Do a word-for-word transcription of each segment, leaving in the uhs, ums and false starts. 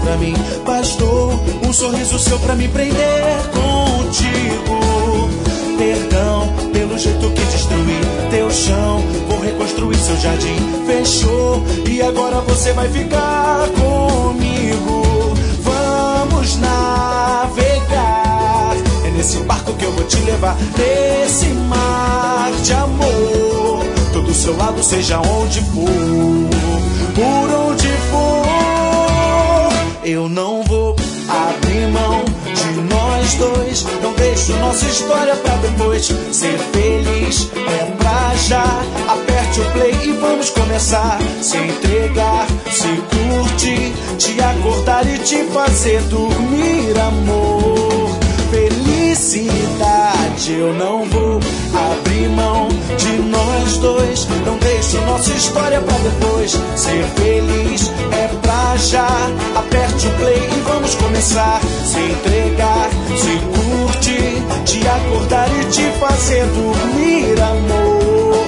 pra mim. Bastou um sorriso seu pra me prender contigo. Perdão pelo jeito que destruí teu chão, vou reconstruir seu jardim. Fechou, e agora você vai ficar comigo. Vamos navegar, é nesse barco que eu vou te levar. Nesse mar de amor, todo o seu lado, seja onde for. Por onde for, eu não vou abrir mão de nós dois. Não deixo nossa história pra depois. Ser feliz é pra já. Aperte o play e vamos começar. Se entregar, se curtir, te acordar e te fazer dormir, amor. Felicidade, eu não vou abrir mão de nós dois. Não deixo nossa história pra depois. Ser feliz é pra já. Aperte o play e vamos começar. Se entregar, se curtir, te acordar e te fazer dormir, amor.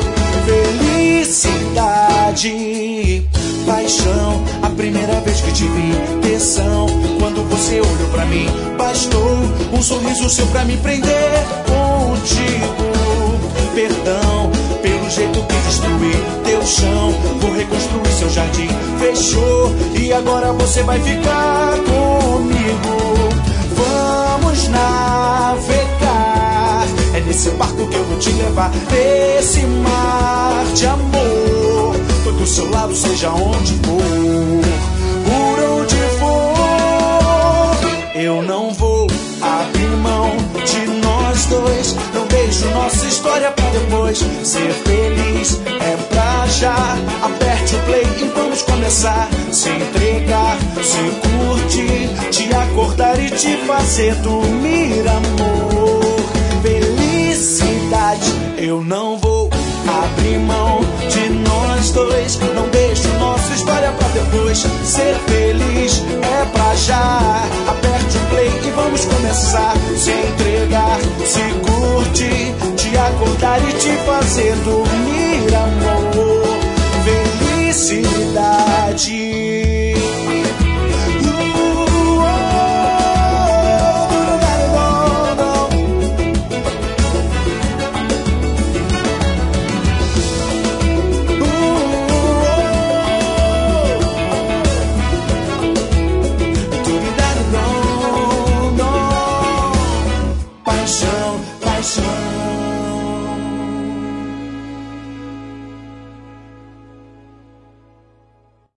Felicidade, paixão, a primeira vez que te vi. Tensão, quando você olhou pra mim. Bastou um sorriso seu pra me prender contigo. Perdão pelo jeito que destruí teu chão, vou reconstruir seu jardim. Fechou, e agora você vai ficar comigo. Vamos navegar, é nesse barco que eu vou te levar. Nesse mar de amor, todo o seu lado, seja onde for. Por onde for, eu não vou abrir mão de nós dois. Não deixo nossa história pra depois. Ser feliz é pra já. Aperte o play e vamos começar. Se entregar, se curtir, te acordar e te fazer dormir, amor. Felicidade, eu não vou abrir mão de nós dois. Não deixo nossa história pra depois. Ser feliz é pra já. Aperte o play e vamos começar. Se entregar, se curtir, te acordar e te fazer dormir, amor. Felicidade. Paixão, paixão.